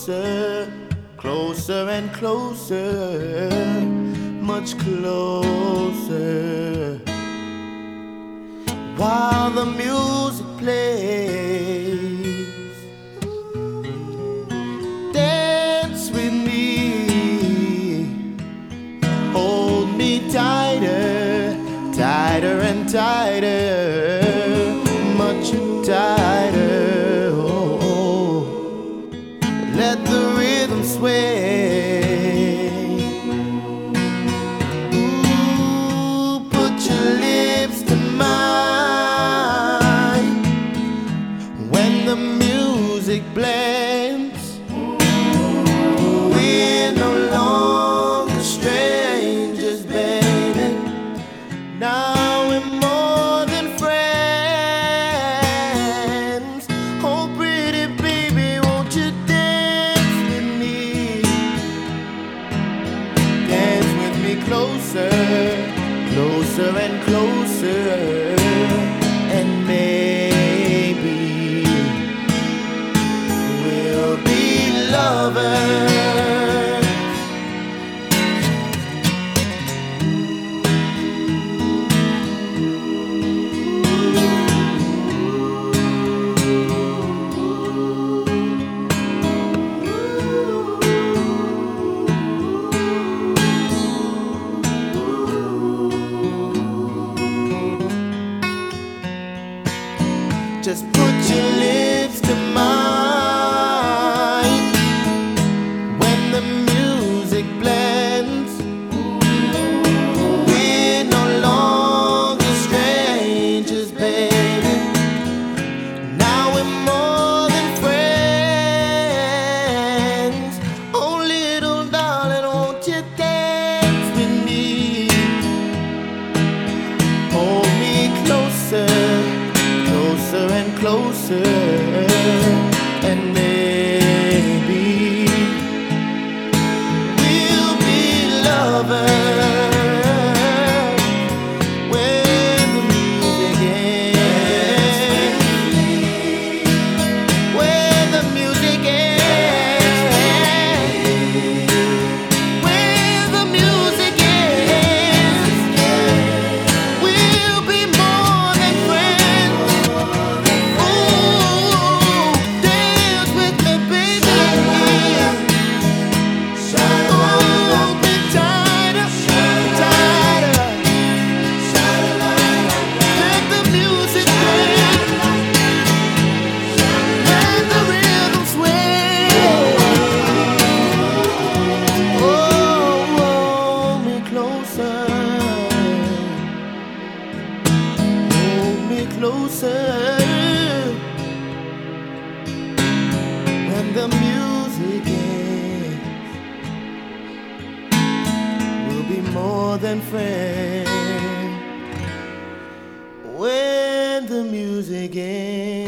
closer, closer and closer, much closer. While the music plays, dance with me, hold me tighter, tighter and tighter, much tighter. Oh, let the rhythm sway. Ooh, put your lips to mine when the music blends. We're no longer strangers, baby. Now we're more than friends. Oh, pretty baby, won't you dance with me? Dance with me closer, closer and closer, and maybe we'll be lovers. Just put your lips to mine when the music blends. We're no longer strangers, baby. Now we're more than friends. Oh, little darling, won't you dance with me? Hold me closer, closer and closer, and maybe we'll be lovers when the music ends. When the music ends. When the music ends, we'll be more than friends. Dance with me, baby. Hold me tighter, tighter. Let the music play. Let the rhythm sway. Oh, hold me closer. Hold me closer. When the music ends, we'll be more than friends. When the music ends.